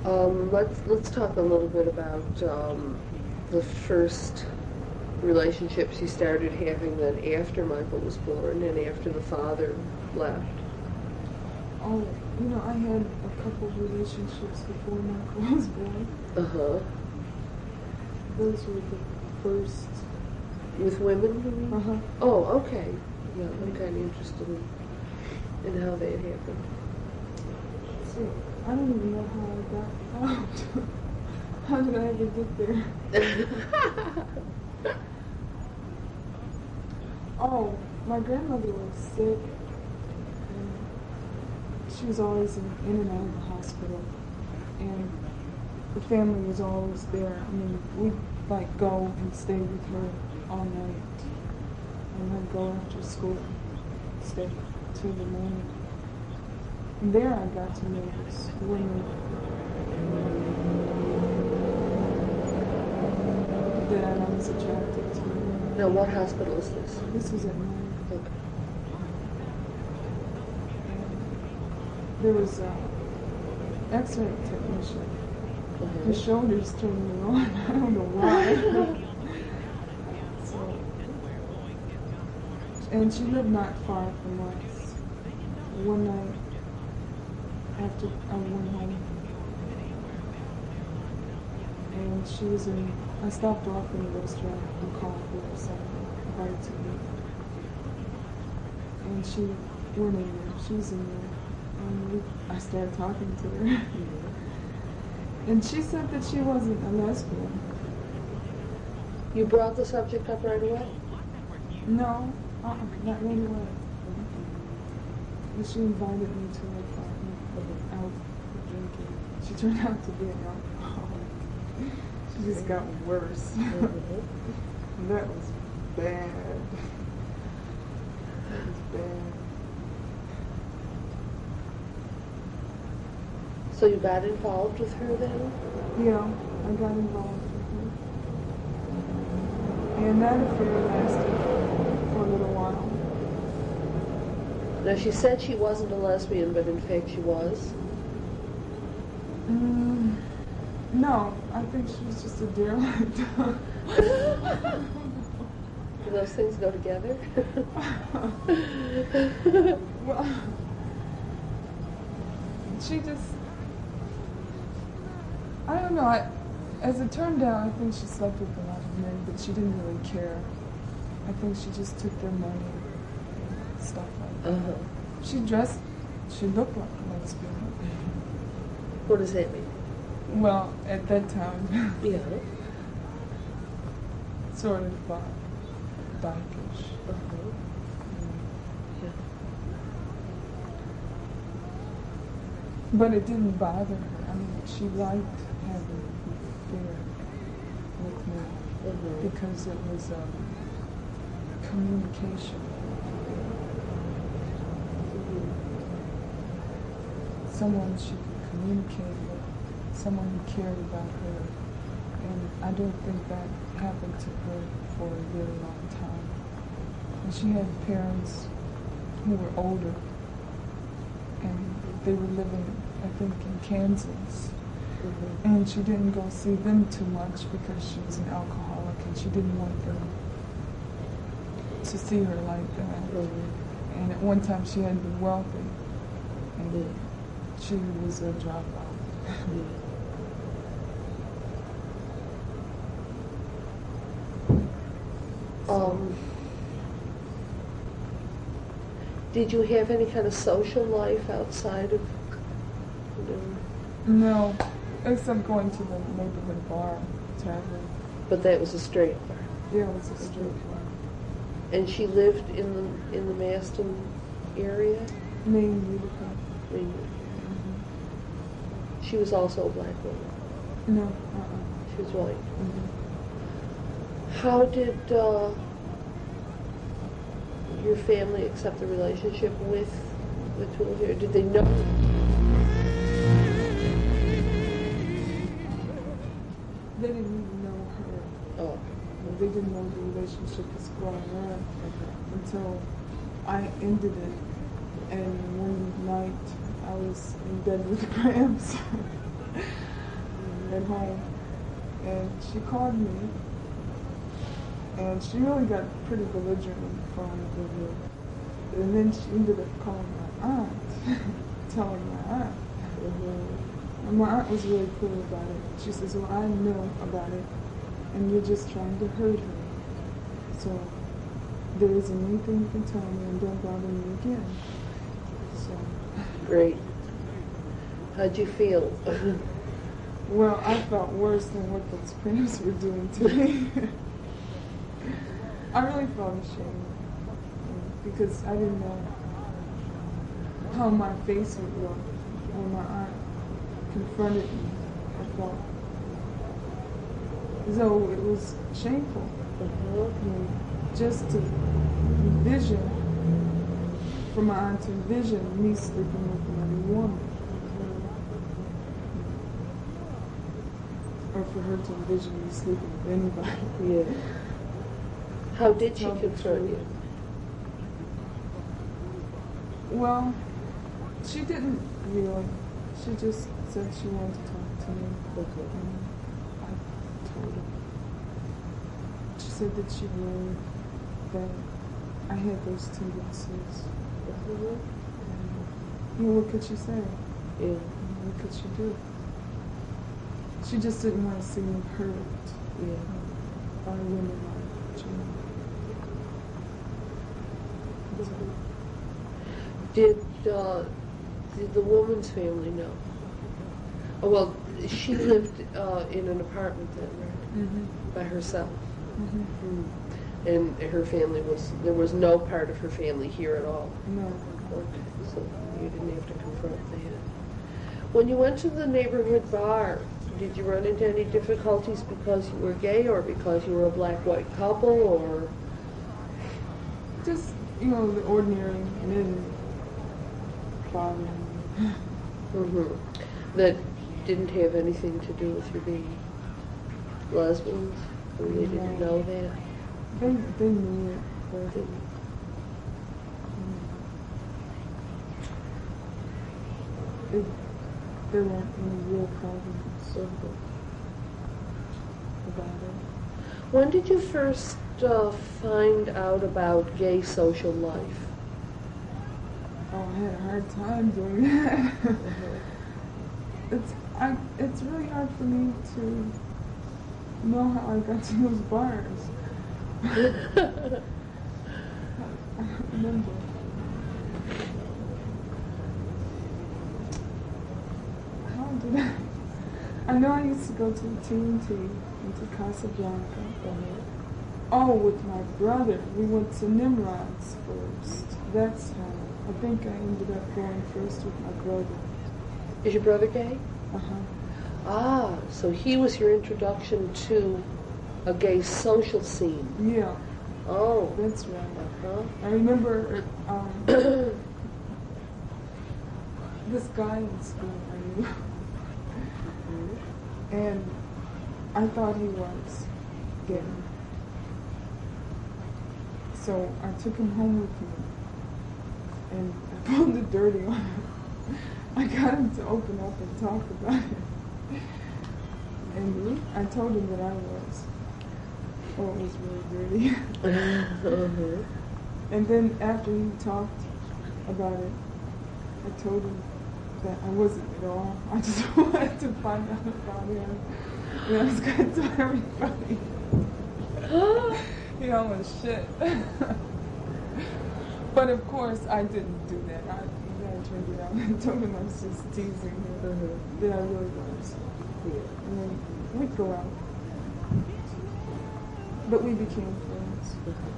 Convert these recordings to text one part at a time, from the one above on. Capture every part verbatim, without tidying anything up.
Um, let's let's talk a little bit about um, the first relationships you started having then after Michael was born and after the father left. Oh, you know, I had a couple of relationships before Michael was born. Uh huh. Those were the first. With women, you mean? Uh huh. Oh, okay. Yeah, I'm kind of interested in, in how that happened. So, I don't even know how I got out. How did I ever get there? Oh, my grandmother was sick. And she was always in, in and out of the hospital. And the family was always there. I mean, we'd like go and stay with her all night. And then go after school, stay till the morning. And there I got to know this woman that I was attracted to. Now, what hospital is this? This was at night. Okay. There was an X-ray technician. Uh-huh. His shoulders turned me on. I don't know why. So, and she lived not far from us. One night, after I went home, and she was in, I stopped off in the restaurant and called her something, invited to eat. And she went in there, she was in there, and we, I started talking to her. Mm-hmm. And she said that she wasn't a lesbian. You brought the subject up right away? No, uh-uh, not right away. But she invited me to her apartment out for drinking. She turned out to be an alcoholic. She just got worse. Mm-hmm. That was bad. That was bad. So you got involved with her then? Yeah, I got involved with her. And that affair lasted for a little while. Now, she said she wasn't a lesbian, but in fact she was. Mm, no, I think she was just a derelict. Do those things go together? Well, she just, I don't know, I, as it turned out, I think she slept with a lot of men, but she didn't really care. I think she just took their money and stuff like that. Uh-huh. She dressed, she looked like a lesbian. What does that mean? Well, at that time. Yeah. Sort of uh, darkish. Uh-huh. Yeah. But it didn't bother her. I mean, she liked having an affair with me Uh-huh. because it was um, communication. Someone she could communicate with, someone who cared about her. And I don't think that happened to her for a very long time. And she had parents who were older, and they were living, I think, in Kansas. Mm-hmm. And she didn't go see them too much because she was an alcoholic and she didn't want them to see her like that. Mm-hmm. And at one time she had been wealthy, and mm-hmm. she was a dropout. Mm-hmm. Um, did you have any kind of social life outside of, you No, know? except going to the neighborhood bar, tavern. But that was a straight bar? Yeah, it was a straight bar. And she lived in the in the Maston area? Main Utica. Main Utica. Mm-hmm. She was also a black woman? No, uh-uh. She was white? Mm-hmm. How did uh, your family accept the relationship with the two of you? Did they know? They didn't even know her. Oh. They didn't know the relationship was going on until I ended it. And one night I was in bed with cramps. at home, and she called me, and she really got pretty belligerent in front of me. And then she ended up calling my aunt, telling my aunt. Mm-hmm. And my aunt was really cool about it. She says, well, I know about it, and you're just trying to hurt her. So there isn't anything you can tell me, and don't bother me again. So. Great. How'd you feel? Well, I felt worse than what those parents were doing to me. I really felt ashamed because I didn't know how my face would look when my aunt confronted me. I felt as though it was shameful. Uh-huh. You know, just to envision, for my aunt to envision me sleeping with another woman. Or for her to envision me sleeping with anybody. Yeah. How did she Tell the confront truth. you? Well, she didn't really. She just said she wanted to talk to me. Okay. And I told her. She said that she knew that I had those tendencies. Mm-hmm. And, you know, what could she say? Yeah. You know, what could she do? She just didn't want to see me hurt. Yeah. By women like Jim. Did uh, did the woman's family know? Oh, well, she lived uh, in an apartment then, right? Mm-hmm. By herself. Mm-hmm. Mm. And her family was, there was no part of her family here at all. No. Okay, so you didn't have to confront that. When you went to the neighborhood bar, did you run into any difficulties because you were gay or because you were a black-white couple or? Just, you know, the ordinary men bothering me. Mm-hmm. That didn't have anything to do with you being lesbians? Or they didn't No. know that? They, they knew it, but They- it, there weren't any real problems Mhm. about it. When did you first uh, find out about gay social life? Oh, I had a hard time doing that. It's I. It's really hard for me to know how I got to those bars. I remember. How did I? I know I used to go to T N T and to Casablanca. Oh, with my brother. We went to Nimrod's first. That's how. I think I ended up going first with my brother. Is your brother gay? Uh-huh. Ah, so he was your introduction to a gay social scene. Yeah, Oh. that's right. Uh-huh. I remember um, this guy in school I knew. And I thought he was gay. So I took him home with me. And I pulled the dirty on him. I got him to open up and talk about it. And I told him that I was. Oh, it was really dirty. Uh-huh. And then after he talked about it, I told him that I wasn't at all. I just wanted to find out about him. And I was going to tell everybody. He almost shit. But of course, I didn't do that. I, I turned it out and told him I was just teasing him. Uh-huh. That I really was. Yeah. And then we'd go out. But we became friends.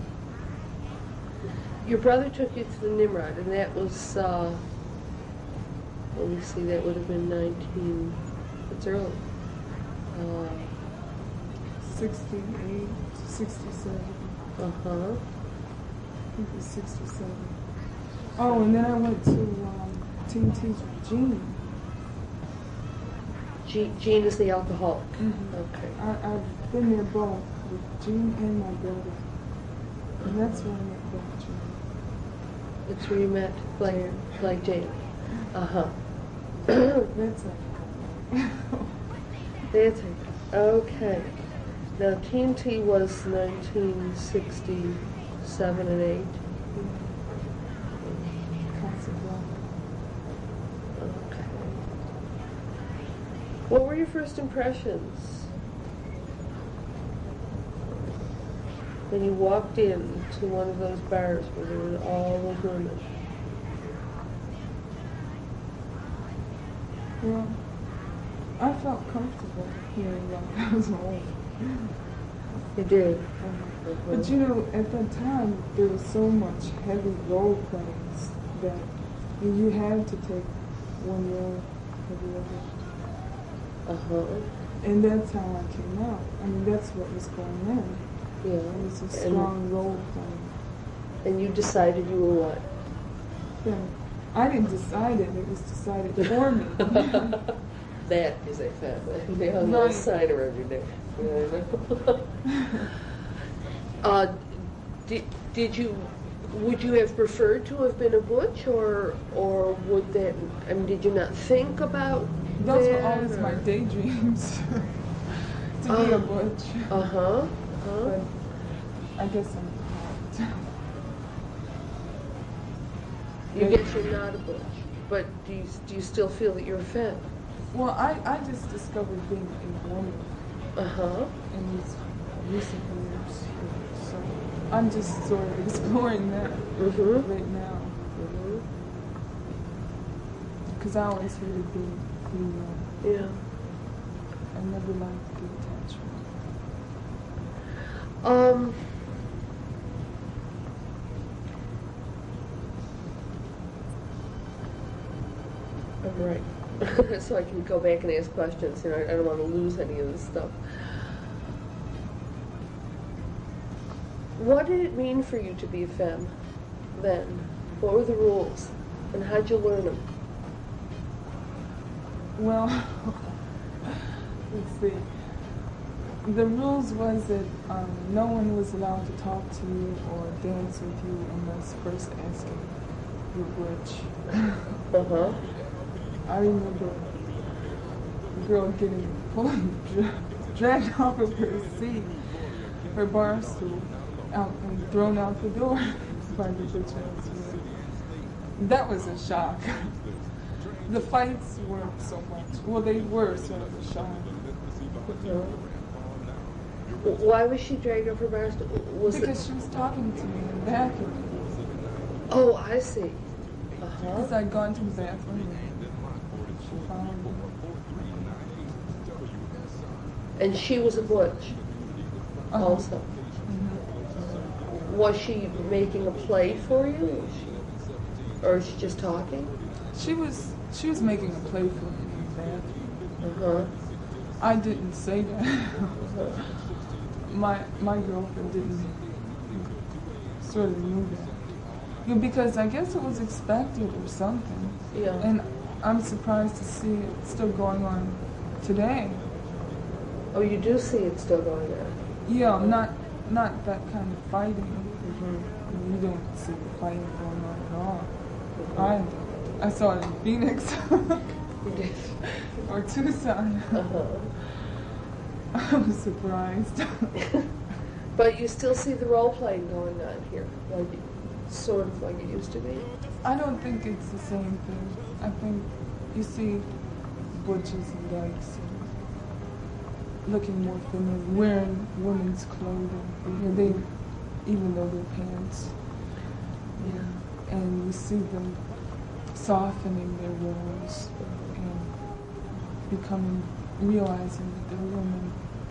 Your brother took you to the Nimrod, and that was, uh, let me see, that would have been nineteen, it's early. Uh, sixty-eight, sixty-seven. uh-huh. I think it was sixty-seven. Oh, and then I went to um, T N T's with Gene. G- Gene is the alcoholic. Mm-hmm. Okay. I, I've been there both, with Gene and my brother. And that's where I met Black Gene. That's where you met Black, Jan. Black Jane. Uh-huh. That's it. That's it. Okay. Now, T N T was nineteen sixty-seven and eight. Casablanca. Okay. What were your first impressions when you walked in to one of those bars where there were all those women? Well, I felt comfortable hearing like I was home. You did. But you know, at that time, there was so much heavy role plays that you had to take one role or the other. Uh-huh. And that's how I came out. I mean, that's what was going on. Yeah. It was a And- strong role play. And you decided you were what? Yeah. I didn't decide it, it was decided for me. That is a family. They hung a Right. sign around your neck. Yeah, I know. uh, did, did you, would you have preferred to have been a butch, or or would that, I mean, did you not think about Those that? were always my or- daydreams, to be a Oh. butch. Uh-huh. Uh-huh. But I guess I'm not. You guess you're not a butch, but do you, do you still feel that you're a femme? Well, I, I just discovered being a woman Uh-huh. in these recent years. So I'm just sort of exploring that Mm-hmm. right now. Mm-hmm. Because I always hated being female. Yeah. I never liked the attachment. Um, I'm right. So I can go back and ask questions. You know, I, I don't want to lose any of this stuff. What did it mean for you to be a femme then? What were the rules? And how'd you learn them? Well, let's see. The rules was that um, no one was allowed to talk to you or dance with you unless first asking your butch. Uh-huh. I remember a girl getting pulled, dra- dragged off of her seat, her bar stool, out and thrown out the door by the butch. That was a shock. The fights weren't so much. Well, they were sort of a shock. Uh-huh. Why was she dragged off her bar stool? Was Because it? she was talking to me in the bathroom. Oh, I see. Because Uh-huh. I'd gone to the bathroom and she found me. And she was a butch Uh-huh. also. Mhm. Was she making a play for you? Was she, or was she just talking? She was she was making a play for me in the bathroom. Uh-huh. I didn't say that. Uh-huh. my my girlfriend didn't sort of knew that. Yeah, because I guess it was expected or something. Yeah. And I'm surprised to see it still going on today. Oh, you do see it still going on. Yeah, not not that kind of fighting. Mm-hmm. You don't see the fighting going on at all. I I saw it in Phoenix You did. or Tucson. Uh-huh. I was surprised. But you still see the role playing going on here, like sort of like it used to be. I don't think it's the same thing. I think you see butches and dykes looking more feminine, wearing women's clothing. You know, they, even though they're pants. Yeah. And you see them softening their roles and becoming, realizing that they're women.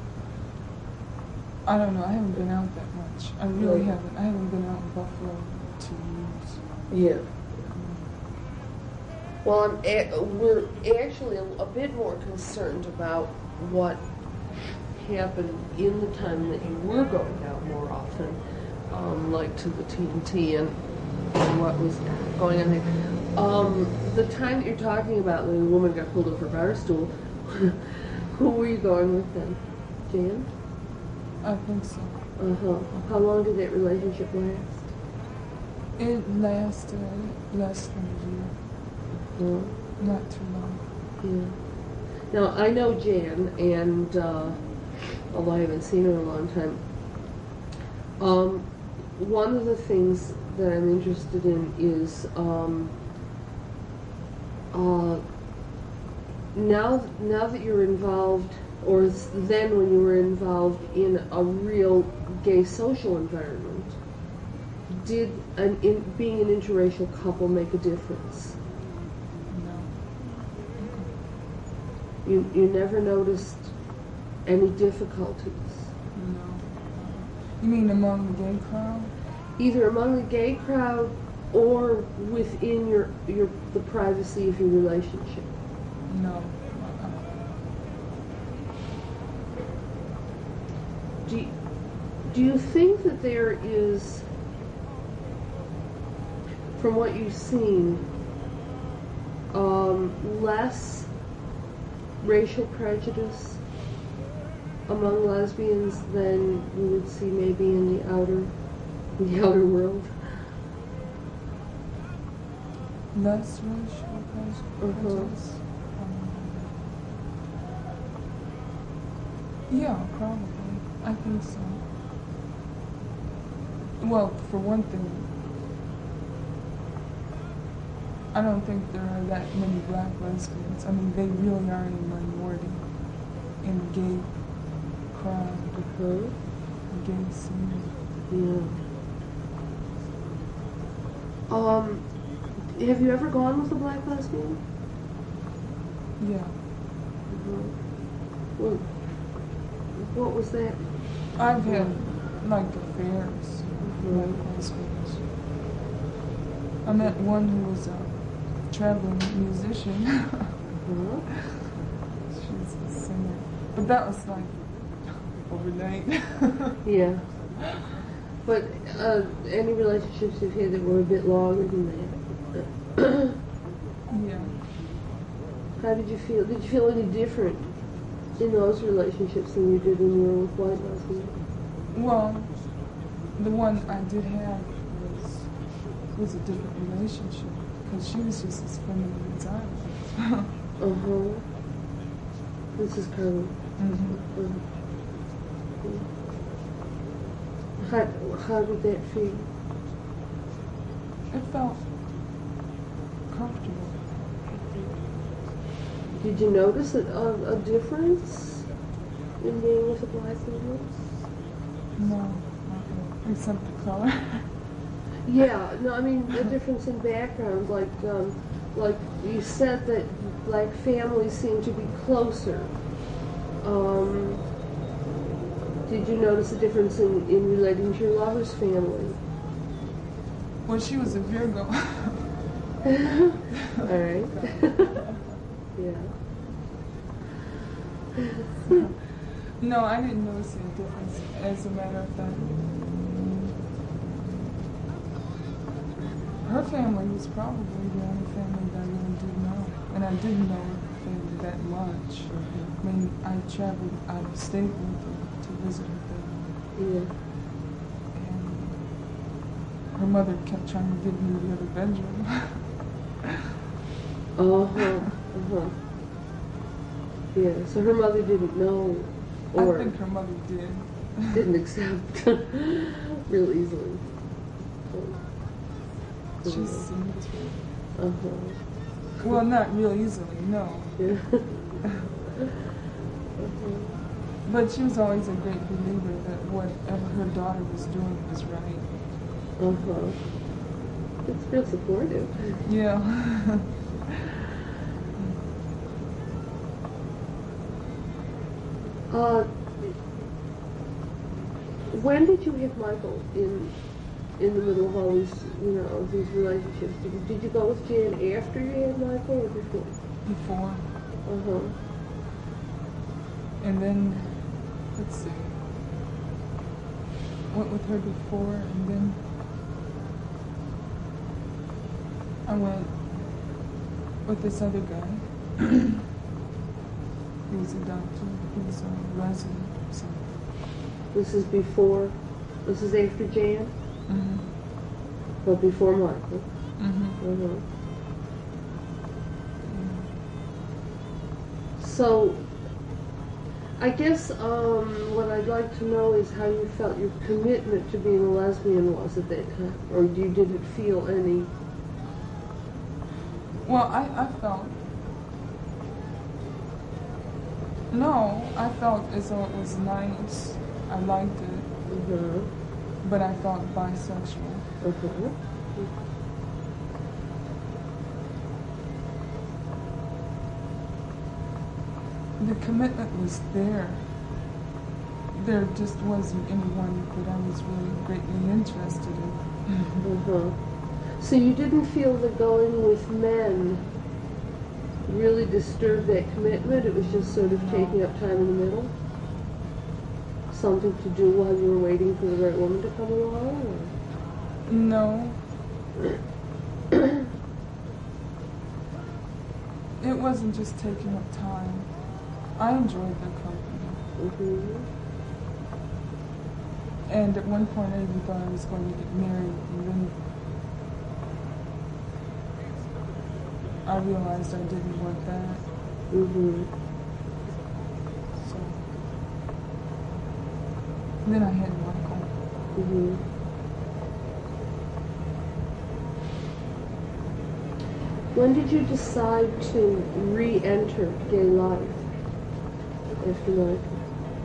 I don't know, I haven't been out that much. I really Right. haven't. I haven't been out in Buffalo in two years. Yeah. Well, I'm a- we're actually a, a bit more concerned about what happened in the time that you were going out more often, um, like to the T N T and, and what was going on there. Um, the time that you're talking about when the woman got pulled over a bar stool, who were you going with then? Jan? I think so. Uh-huh. How long did that relationship last? It lasted less than a year. No. Not too long. Yeah. Now, I know Jan, and uh, although I haven't seen her in a long time, um, one of the things that I'm interested in is um, uh, now, now that you're involved, or then when you were involved in a real gay social environment, did an in, being an interracial couple make a difference? No. You you never noticed any difficulties? No. You mean among the gay crowd? Either among the gay crowd or within your your the privacy of your relationship? No. Do you, do you think that there is, from what you've seen, um, less racial prejudice among lesbians than you would see maybe in the outer, in the outer world? Less racial prejudice? Uh-huh. Um, yeah, probably. I think so. Well, for one thing, I don't think there are that many black lesbians. I mean, they really are a minority in the gay crowd, Uh-huh. the gay scene. Yeah. Um, have you ever gone with a black lesbian? Yeah. Uh-huh. Well, what was that? I've had, like, affairs Mhm. with black lesbians. I met one who was a traveling musician. Uh-huh. She's a singer. But that was, like, overnight. Yeah. But uh, any relationships you've had that were a bit longer than that? Yeah. How did you feel? Did you feel any different in those relationships than you did when you were with white lesbians? Well, the one I did have was was a different relationship because she was just as feminine as I was. Uh-huh. This is Carmen. Mm-hmm. Uh-huh. How, how did that feel? It felt comfortable. Did you notice a, a, a difference in being with a black woman? No, not except the color. Yeah, no, I mean a difference in background. Like, um, like you said that black families seem to be closer. Um, did you notice a difference in, in relating to your lover's family? Well, she was a Virgo. All right. Yeah. No, I didn't notice any difference, as a matter of fact. Her family was probably the only family that I really did know. And I didn't know her family that much. I mean, I traveled out of state with her to visit her family. Yeah. And her mother kept trying to get me the other bedroom. Uh-huh. Uh-huh. Yeah, so her mother didn't know, or I think her mother did. didn't accept real easily. She seemed to. Uh-huh. Well, not real easily, no. Yeah. But she was always a great believer that whatever her daughter was doing was right. Uh-huh. It's real supportive. Yeah. Uh, when did you have Michael in in the middle of all these, you know, these relationships? Did you, did you go with Jan after you had Michael or before? Before. Uh-huh. And then, let's see. Went with her before, and then I went with this other guy. He was a doctor. He was a resident or something. This is before, this is after Jan? Mm-hmm. But before Michael? Mm-hmm. Uh-huh. So, I guess um, what I'd like to know is how you felt your commitment to being a lesbian was at that time, or you didn't feel any. Well, I, I felt, no, I felt as though it was nice. I liked it, Uh-huh. but I felt bisexual. Uh-huh. The commitment was there. There just wasn't anyone that I was really greatly interested in. Uh-huh. So you didn't feel that going with men really disturbed that commitment? It was just sort of No. taking up time in the middle? Something to do while you were waiting for the right woman to come along? Or? No. It wasn't just taking up time. I enjoyed their company. Mm-hmm. And at one point I even thought I was going to get married, and then I realized I didn't want that. Mm-hmm. So then I had Michael. Mm-hmm. When did you decide to re-enter gay life after Michael?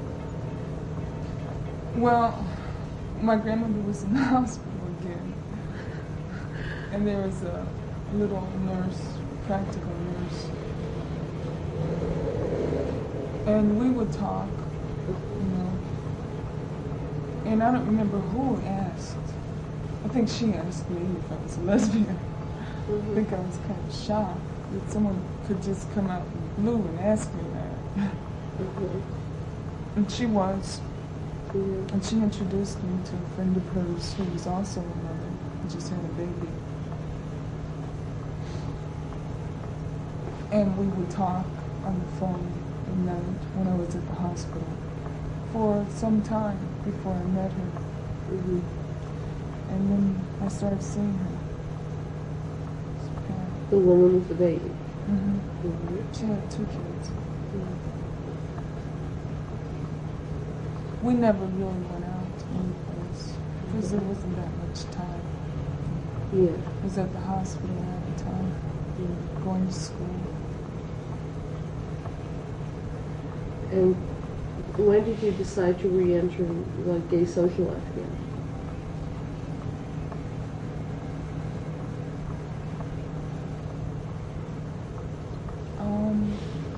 Well, my grandmother was in the hospital again, and there was a little nurse, practical nurse, and we would talk, you know, and I don't remember who asked. I think she asked me if I was a lesbian. Mm-hmm. I think I was kind of shocked that someone could just come out in the blue and ask me that. Mm-hmm. And she was. Mm-hmm. And she introduced me to a friend of hers who was also a mother, who just had a baby. And we would talk on the phone at night when I was at the hospital for some time before I met her. Mm-hmm. And then I started seeing her. The woman with the baby. Mm-hmm. Mm-hmm. She had two kids. Mm-hmm. We never really went out to any place because there wasn't that much time. Yeah. I was at the hospital all the time, Yeah. going to school. And when did you decide to re-enter like gay social life again? Um,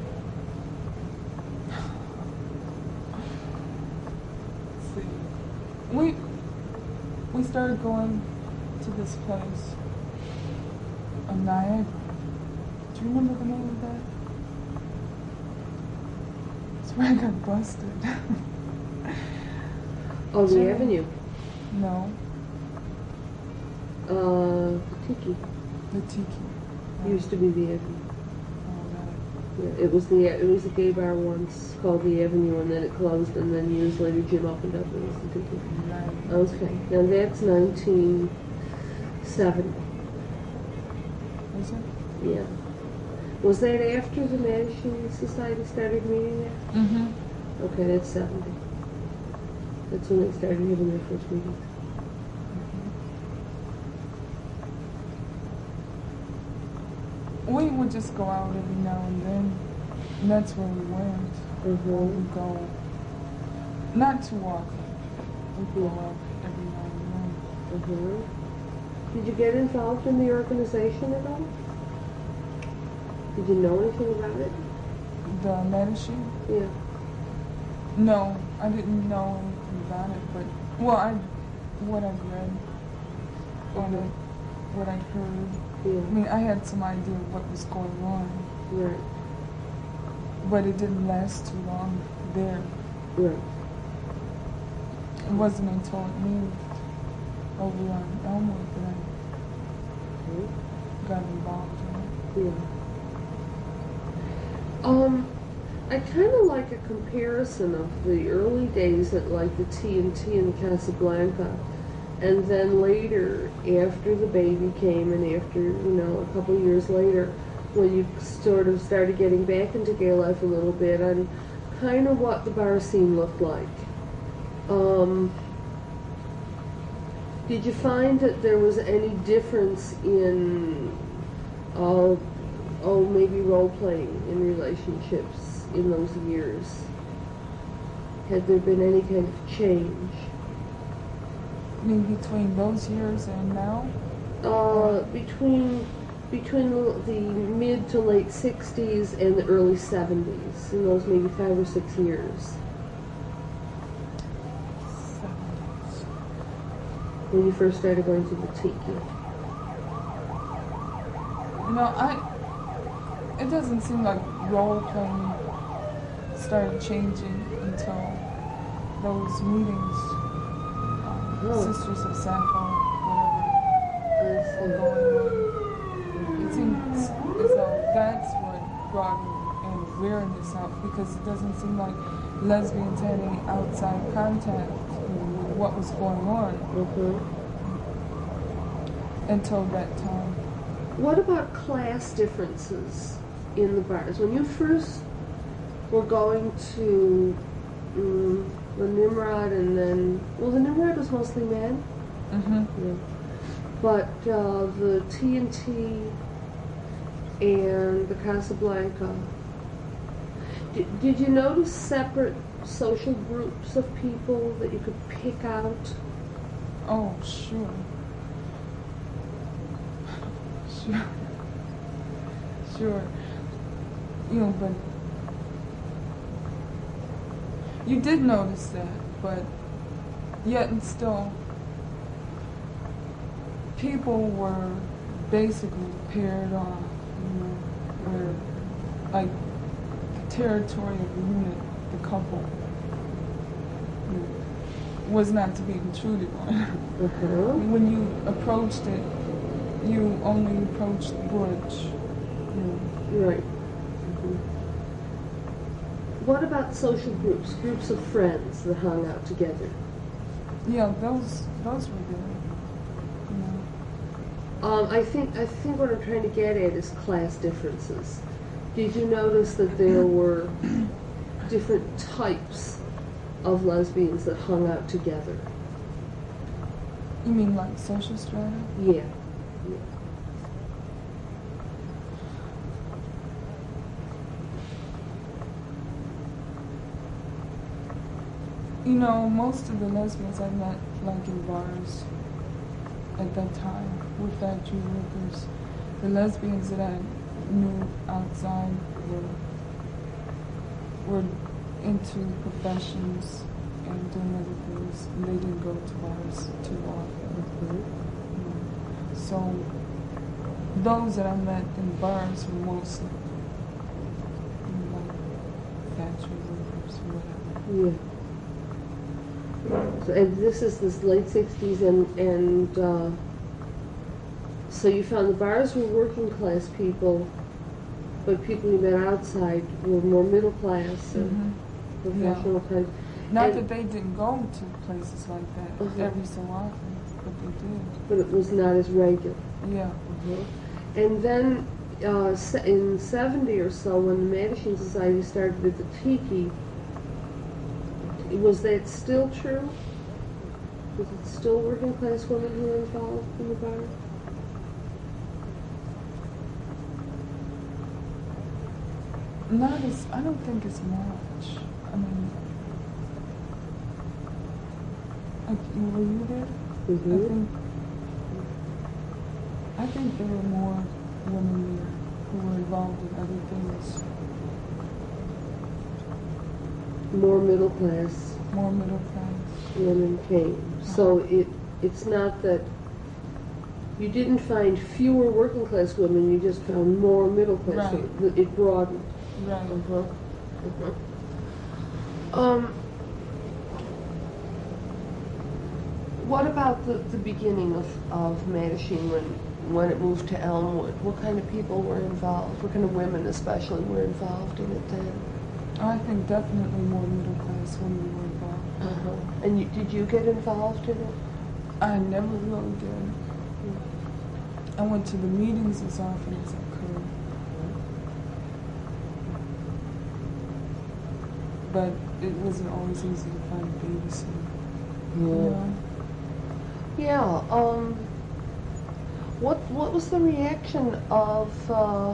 let's see. We we started going to this place on Niagara. Do you remember the name of that? It's where I got busted. Oh, the Jimmy. Avenue. No, Uh, Tiki. the Tiki. Used to be the Avenue. Oh, that. Yeah, it was the it was a gay bar once called the Avenue, and then it closed, and then years later Jim opened up and it was the Tiki. Right. Okay, now that's nineteen seventy. Is it? Yeah. Was that after the Mattachine Society started meeting there? Mm-hmm. Okay, that's seventy. That's when they started having their first meetings. We would just go out every now and then, and that's where we went. Mm-hmm. We would go, not too often. We'd go Yeah. out every now and then. Mm-hmm. Did you get involved in the organization at all? Did you know anything about it? The Mattachine? Yeah. No, I didn't know anything about it, but, well, I, what I read on it, what I heard, I Yeah. mean, I had some idea of what was going on, Right. but it didn't last too long there. Right. It wasn't until it moved over on Elmwood that Okay. I got involved in it. Yeah. Um, I kind of like a comparison of the early days at like the T N T in Casablanca, and then later, after the baby came and after, you know, a couple years later, when you sort of started getting back into gay life a little bit, on kind of what the bar scene looked like. Um, did you find that there was any difference in, uh, oh, maybe role-playing in relationships in those years? Had there been any kind of change? I mean, between those years and now? Uh, between between the, the mid to late sixties and the early seventies, in those maybe five or six years. seventies. When you first started going to the tiki. You know, I, it doesn't seem like role playing started changing until those meetings, um, Oh. Sisters of Sapphire, whatever, I were see. going on. It seems as though that's what brought an awareness out, because it doesn't seem like lesbians had any outside contact with what was going on Mm-hmm. until that time. What about class differences in the bars? When you first were going to um, the Nimrod, and then, well, the Nimrod was mostly men. Mm-hmm. Yeah. But uh, the T and T and the Casablanca, did, did you notice separate social groups of people that you could pick out? Oh, sure. Sure. Sure. You know, but you did notice that, but yet and still, people were basically paired off, you know, where, like, the territory of the unit, the couple, you know, was not to be intruded on. Uh-huh. When you approached it, you only approached the bridge. You know. Right. Mhm. What about social groups, groups of friends that hung out together? Yeah, those those were there. You know. Um, I think I think what I'm trying to get at is class differences. Did you notice that there were different types of lesbians that hung out together? You mean like social strata? Yeah. Yeah. You know, most of the lesbians I met, like in bars at that time, were factory workers. The lesbians that I knew outside were were into professions and doing other things, and they didn't go to bars too often. Mhm. You know. So those that I met in bars were mostly, you know, like factory workers or whatever. Yeah. So, and this is this late sixties, and and uh, so you found the bars were working class people, but people you met outside were more middle class and Mhm. professional kind. Not And- that they didn't go to places like that Uh-huh. every so often, but they did. But it was not as regular. Yeah. And then uh, se- in seventy or so, when the Mattachine Society started at the Tiki, was that still true? Was it still working class women who were involved in the bar? Not as, I don't think as much. I mean, like, were you there? Mm-hmm. I think, I think there were more women there who were involved in other things, More middle class more middle class. women came. So it it's not that you didn't find fewer working class women, you just found more middle class Right. women. It broadened. Right. Uh-huh. Uh-huh. Um, what about the, the beginning of, of Mattachine when, when it moved to Elmwood? What kind of people were involved? What kind of women especially were involved in it then? I think definitely more middle class women were involved. Uh-huh. And you, did you get involved in it? I never really did. I went to the meetings as often as I could. but it wasn't always easy to find a babysitter. Yeah. You know? Yeah. Um. What What was the reaction of uh,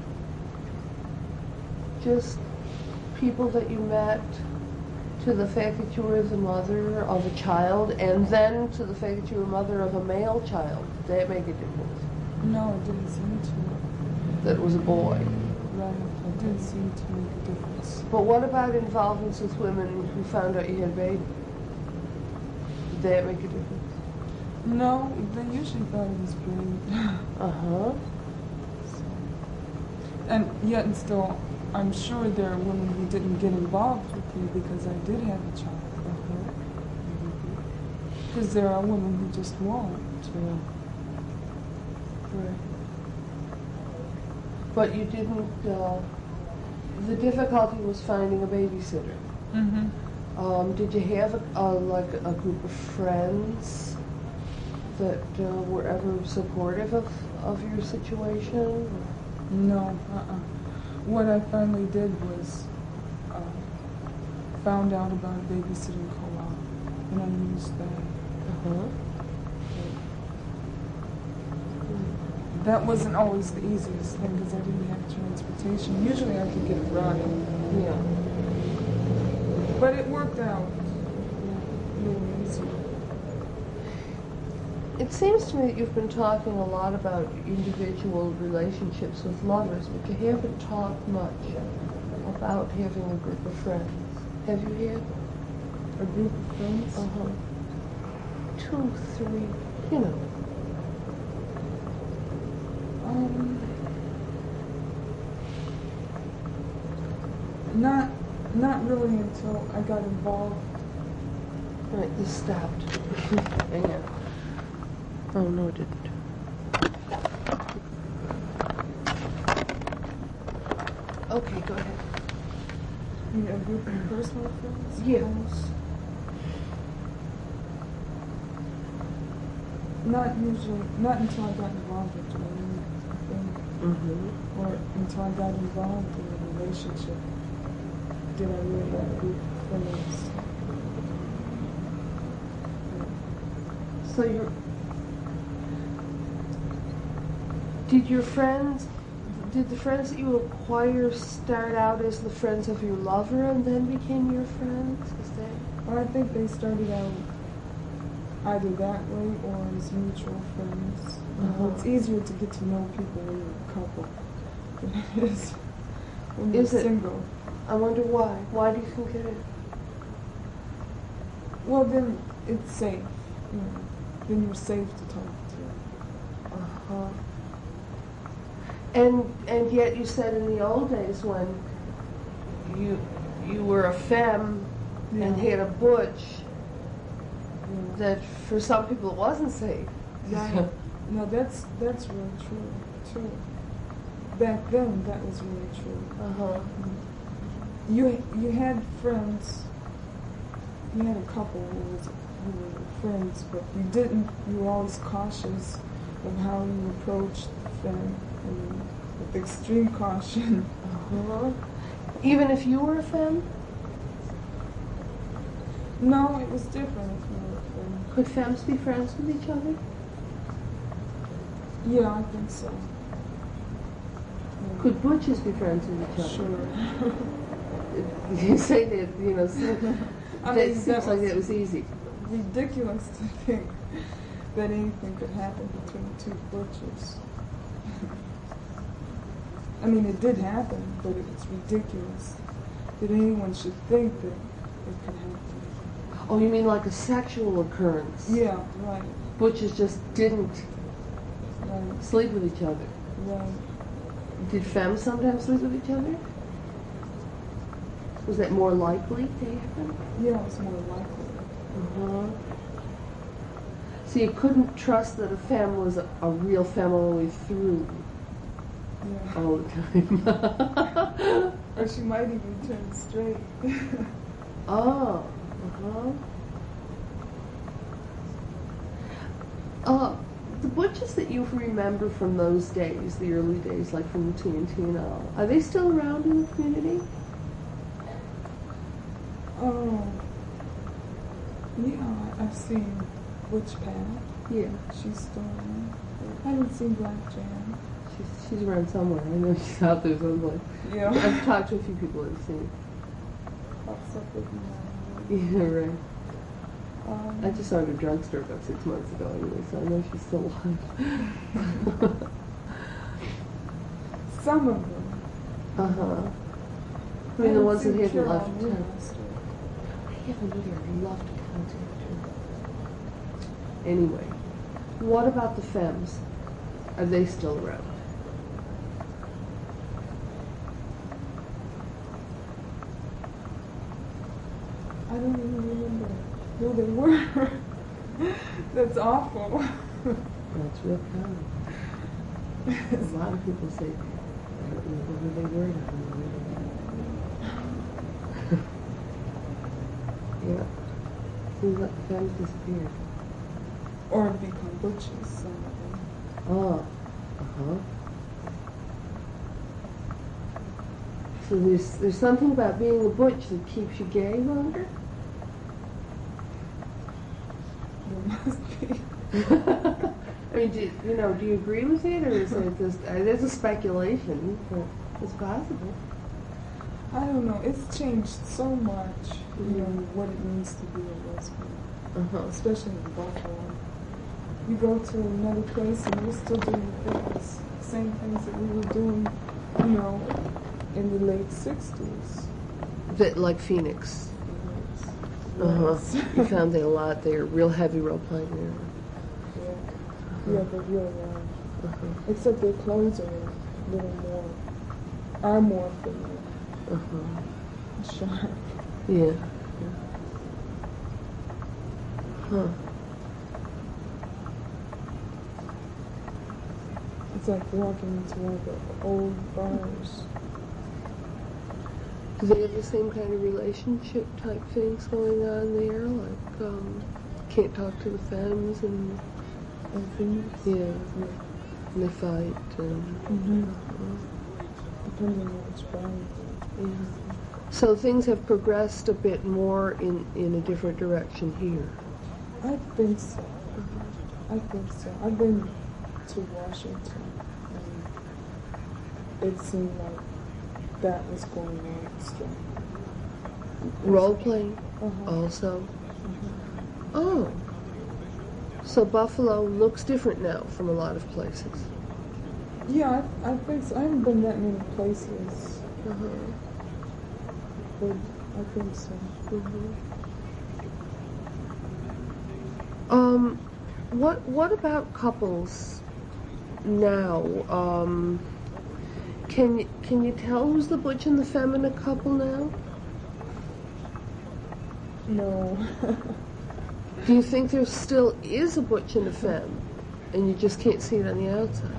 just people that you met to the fact that you were the mother of a child, and then to the fact that you were mother of a male child? Did that make a difference? No, it didn't seem to. That it was a boy. Right. It didn't seem to make a difference. But what about involvements with women who found out you had a baby? Did that make a difference? No, they usually thought it was great. Uh-huh. So, and yet and still, I'm sure there are women who didn't get involved with me because I did have a child. Because there are women who just won't. Yeah. Right. But you didn't, uh, the difficulty was finding a babysitter. Mm-hmm. Um, did you have a, a, like a group of friends that uh, were ever supportive of, of your situation? No, uh-uh. What I finally did was uh, found out about a babysitting co-op, and I used that. Uh-huh. That wasn't always the easiest thing because I didn't have transportation. Usually I could get a ride. Yeah. But it worked out a little easier. It seems to me that you've been talking a lot about individual relationships with lovers, but you haven't talked much about having a group of friends. Have you had? A group of friends? Uh-huh. Two, three, you know. Um, not, not really until I got involved. Right, this stopped. Hang on. Oh, no, it didn't. Okay, go ahead. You know, a group of personal friends? Yeah. Not usually, not until I got involved with Joanne, I think. Mm-hmm. Or until I got involved in a relationship, did I really have a group of friends. So you're... Did your friends, did the friends that you acquire start out as the friends of your lover and then became your friends? Is that... Well, I think they started out either that way or as mutual friends. You know, Uh-huh. it's easier to get to know people when you're a couple than it is when you're Is it? single. I wonder why. Why do you think it is? Well, then it's safe. You know, then you're safe to talk to. Uh-huh. And and yet you said in the old days when you you were a femme and Yeah. had a butch, Yeah. that for some people it wasn't safe. Right. No, that's that's really true. True. Back then, that was really true. Uh-huh. You you had friends. You had a couple who was who were friends, but you didn't. You were always cautious of how you approached them, and with extreme caution. Uh-huh. Even if you were a femme? No, it was different if you were a friend. Could femmes be friends with each other? Yeah, I think so. Yeah. Could butches be friends with each other? Sure. You say that, you know, so I that mean, seems that like was that was easy. ridiculous to think that anything could happen between two butchers. I mean, it did happen, but it's ridiculous that anyone should think that it could happen. Oh, you mean like a sexual occurrence? Yeah, right, Butches just didn't right, sleep with each other. right. Did femmes sometimes sleep with each other? Was that more likely to happen? Yeah, it's more likely. Uh-huh. So you couldn't trust that a femme was a, a real femme all the way through Yeah. all the time. Or she might even turn straight. Oh, uh-huh. Uh, the butches that you remember from those days, the early days, like from T N T and all, are they still around in the community? Oh, yeah, I've seen Witch Path. Yeah. She's still around. I haven't seen Black Jam. She's, she's around somewhere. I know she's out there somewhere. Yeah. I've talked to a few people I've seen. Pops up with me. Yeah, right. Um, I just saw her at a drugstore about six months ago anyway, so I know she's still alive. Some of them. Uh-huh. I mean, the ones that haven't Carol left town. Winchester. I haven't either. I'd love to contact her. Anyway, what about the Femmes? Are they still around? I don't even remember who they were. That's awful. That's real common. A lot of people say, I don't know who they were. I don't know who they were. Yeah. Seems like the Femmes disappeared. Or become butches, some of them. Oh. Uh-huh. So there's there's something about being a butch that keeps you gay longer? There must be. I mean, do, you know, do you agree with it, or is it just, uh, there's a speculation, but it's possible. I don't know. It's changed so much, you know, what it means to be a lesbian, Uh-huh. especially in Buffalo. You go to another place and we're still doing the things, same things that we were doing, you know, in the late sixties. Bit like Phoenix. Yes. Uh-huh. Yes. You found that a lot there, real heavy role playing there. Yeah, yeah, but you're right. Uh-huh. Except their clothes are a little more, are more feminine, Uh-huh. sharp. Yeah. Huh. It's like walking into one of the old bars. Do they have the same kind of relationship type things going on there? Like, um, can't talk to the Femmes and, And things. yeah, Yeah. and they fight and, Mm-hmm. uh, Depending on which bar you go. yeah. So things have progressed a bit more in, in a different direction here. I think so. I think so. I've been to Washington, and it seemed like that was going on strong. Role playing Uh-huh. also. Mhm. Oh. So Buffalo looks different now from a lot of places. Yeah, I, I think so. I haven't been that many places, Uh-huh. but I think so. Mhm. Um, what what about couples now? Um, can you can you tell who's the butch and the femme in a couple now? No. Do you think there still is a butch and a femme, and you just can't see it on the outside?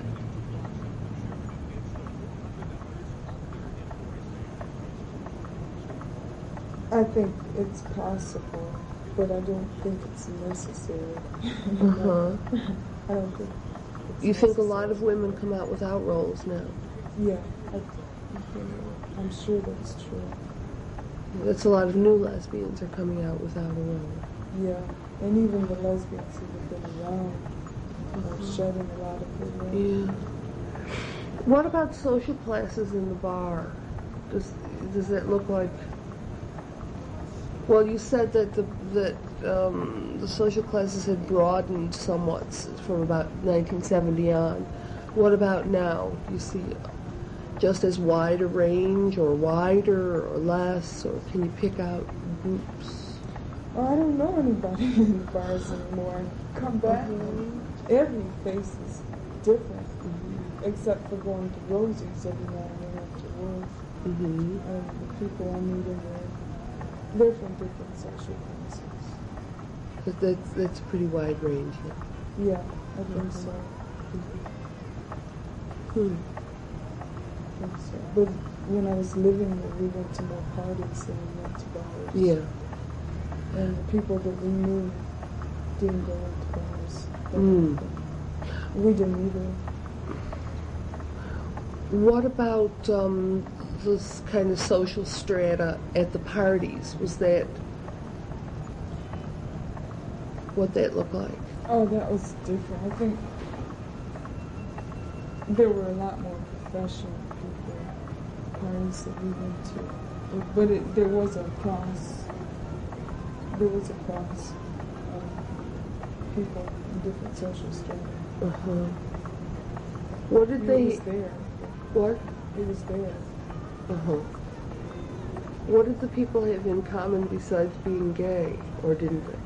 I think it's possible, but I don't think it's necessary. Uh-huh. I don't think it's You think a lot necessary. of women come out without roles now? Yeah, I, I'm sure that's true. That's a lot of new lesbians are coming out without a role. Yeah, and even the lesbians who have been around are shedding a lot of their weight. Yeah. What about social classes in the bar? Does does it look like? Well, you said that the that um, the social classes had broadened somewhat s- from about nineteen seventy on. What about now? Do you see just as wide a range, or wider, or less, or can you pick out groups? Well, I don't know anybody in the bars anymore. Come back, and every face is different, except for going to Rosie's every now and then after work. Mm-hmm. And the people I meet in there, they're from different social classes. But that's that's a pretty wide range. Yeah. Yeah, I think so. Hmm. I think so. But when I was living there, we went to more parties than we went to bars. Yeah. And the people that we knew didn't go into bars. Mm. We didn't either. What about um, this kind of social strata at the parties? Was that what that looked like? Oh, that was different. I think there were a lot more professional people, parties that we went to. But it, there was a cross, there was a cross of people in different social strata. Uh-huh. What did It they... was there. What? It was there. Uh-huh. What did the people have in common besides being gay, or didn't they?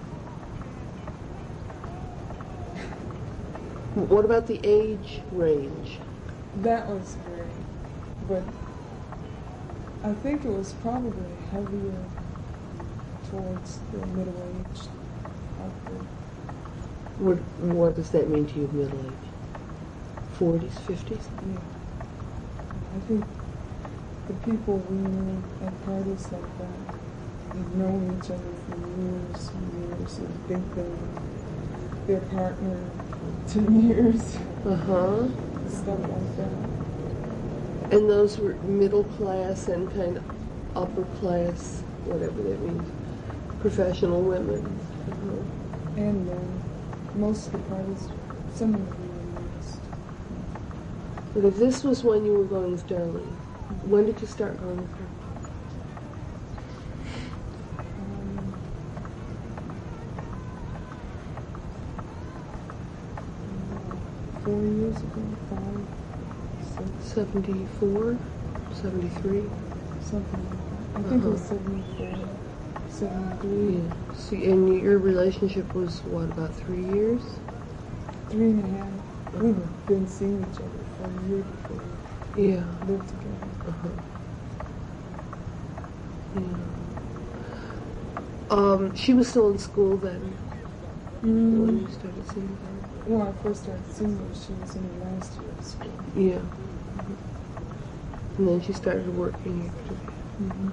What about the age range? That was great, but I think it was probably heavier towards the middle-aged outfit. What, what does that mean to you, middle age? forties, fifties? Yeah. I think the people we knew at parties like that had known each other for years and years and think they were their partner for ten years. Uh-huh. Stuff like that. And those were middle class and kind of upper class, whatever that means, professional women. Uh-huh. And then most of the parties, some of them were mixed. But if this was when you were going with Darlene, when did you start going with her? Um, four years ago, five, six, seventy-four? seventy-three? something like that. I think it was Uh-huh. seventy-four, seventy-three, Yeah. See, and your relationship was, what, about three years? three and a half. We've been seeing each other for a year before Yeah. we lived together. Uh-huh. Yeah. Um, she was still in school then, when you started seeing her? When I first started seeing her, she was in her last year of school. Yeah. And then she started working after that. Mm-hmm.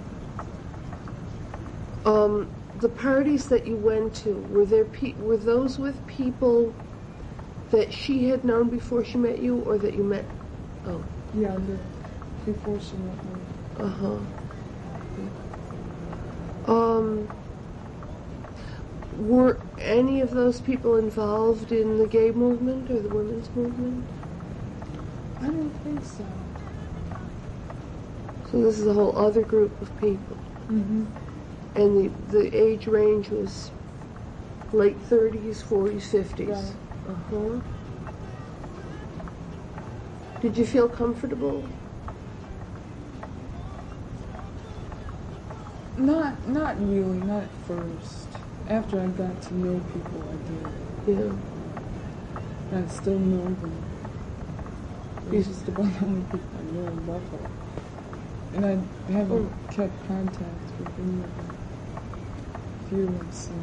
Um, the parties that you went to, were there pe- were those with people that she had known before she met you, or that you met? Oh, Yeah, the, before she met me. uh huh. Um, were any of those people involved in the gay movement or the women's movement? I don't think so. So this is a whole other group of people, Mm-hmm. and the the age range was late thirties, forties, fifties. Right. Uh-huh. Did you feel comfortable? Not, not really, not at first. After I got to know people, I did. Yeah. I still know them. You- It's just about the only people I know in Buffalo. And I haven't Mm. kept contact with any of them. Few of them, so.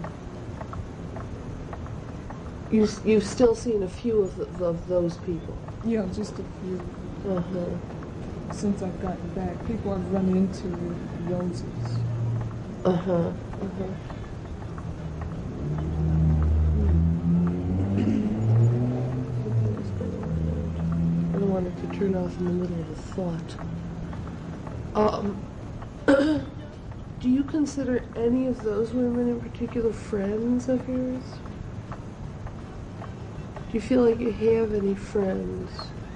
You, s- you've still seen a few of, the, of those people. Yeah, just a few. Uh-huh. Since I've gotten back. People I've run into with roses. Uh-huh. Uh-huh. I don't want it to turn off in the middle of a thought. Um, do you consider any of those women in particular friends of yours? Do you feel like you have any friends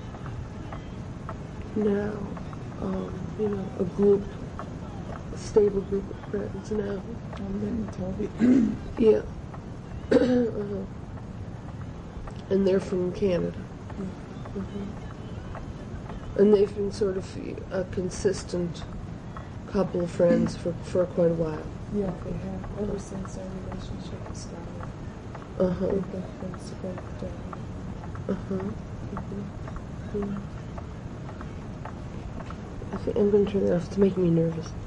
now? Um, you know, a group, a stable group of friends now? I'm letting Toby. Yeah. uh-huh. And they're from Canada. Mhm. And they've been sort of a consistent couple of friends for, for quite a while. Yeah, they have. Ever since our relationship started. Uh-huh. They've been friends together. Uh-huh. Mhm. Yeah. I think I'm going to turn it off. It's making me nervous.